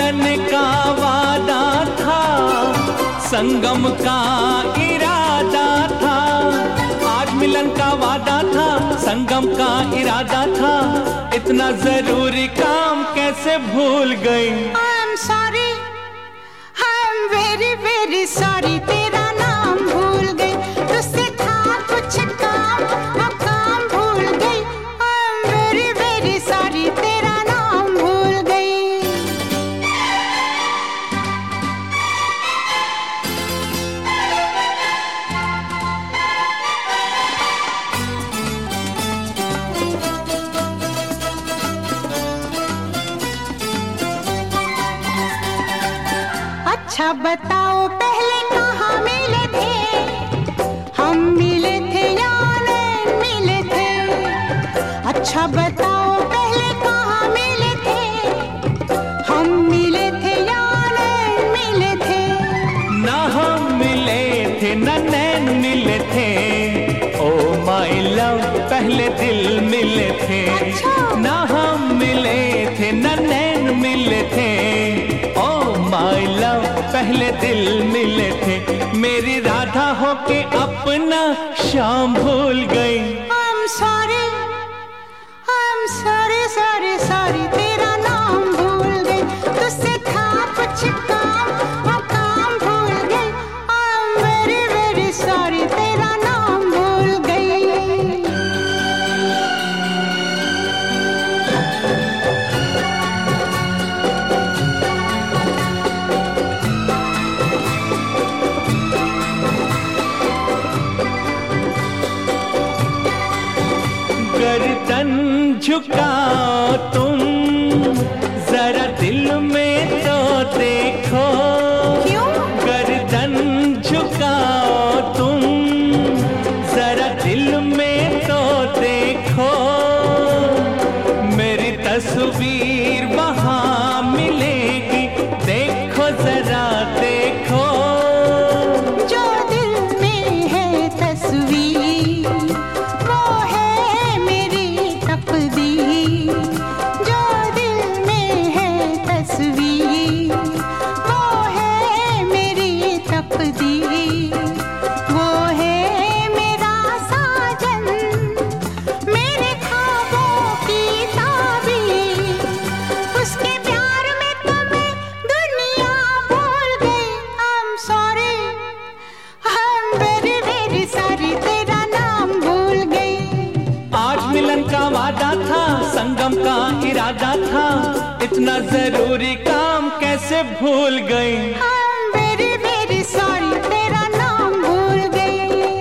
मिलन का वादा था, संगम का इरादा था। आज मिलन का वादा था, संगम का इरादा था, इतना जरूरी काम कैसे भूल गई। I am sorry, I am very very sorry, तेरा नाम भूल गई। तुझसे था कुछ काम, वो काम भूल गई। I am very very sorry, तेरा नाम भूल गई। अच्छा बताओ पहले कहाँ मिले थे, हम मिले थे या नहीं मिले थे? अच्छा बताओ पहले कहाँ मिले थे, हम मिले थे या नहीं मिले थे? ना हम मिले थे ना नैन मिले थे, ओ माय लव पहले दिल मिले थे। ना हम मिले थे ना नैन मिले थे, ओ माय लव पहले दिल मिले थे। मेरी राधा होके अपना शाम भूल गई। I'm sorry, I'm sorry, sorry, sorry, तेरा नाम भूल गई। तुझसे था कुछ काम, वो काम भूल गई। I'm very very sorry, तेरा नाम भूल गई। गर्दन झुकाओ तुम, जरा दिल में तो देखो। क्यों? गर्दन झुकाओ तुम, जरा दिल में तो देखो। मेरी तस्वीर वहाँ मिलेगी, देखो जरा देखो। जो दिल में है तस्वीर, वो है मेरी तकदीर। जो दिल में है तस्वीर, वो है मेरी तकदीर। वो है मेरा साजन, मेरे ख्वाबों की ताबीर। उसके प्यार में तो मैं दुनिया भूल गई। I'm sorry, I'm very very sorry, तेरा नाम भूल गई। आज मिलन का वादा था, संगम का इरादा था, इतना जरूरी काम कैसे भूल गई। I'm very very sorry, तेरा नाम भूल गई।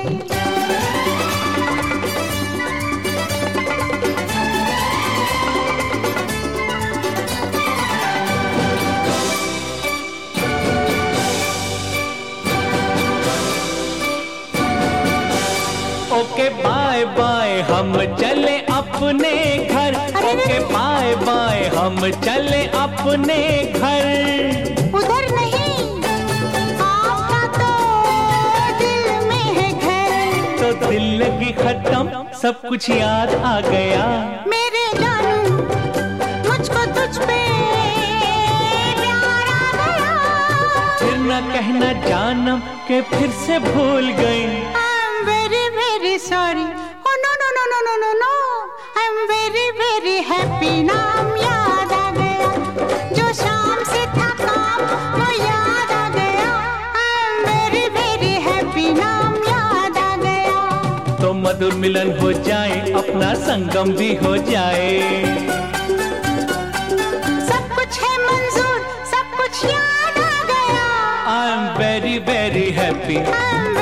ओके बाय बाय हम चले अपने घर। ओके बाय बाय हम चले अपने घर। उधर नहीं, आपका तो दिल में है घर। तो दिल लगी खत्म, सब कुछ याद आ गया। मेरे जानू, मुझको तुझ पे प्यार आ गया। फिर न कहना जानम के फिर से भूल गई। I'm very very sorry, oh no no no no no no no, I'm very very happy, नाम याद आ गया। जो शाम से था काम, वो याद आ गया। I'm very very happy, नाम याद आ गया। तो मधुर मिलन हो जाए, अपना संगम भी हो जाए। सब कुछ है मंजूर, सब कुछ याद आ गया। I'm very very happy. I'm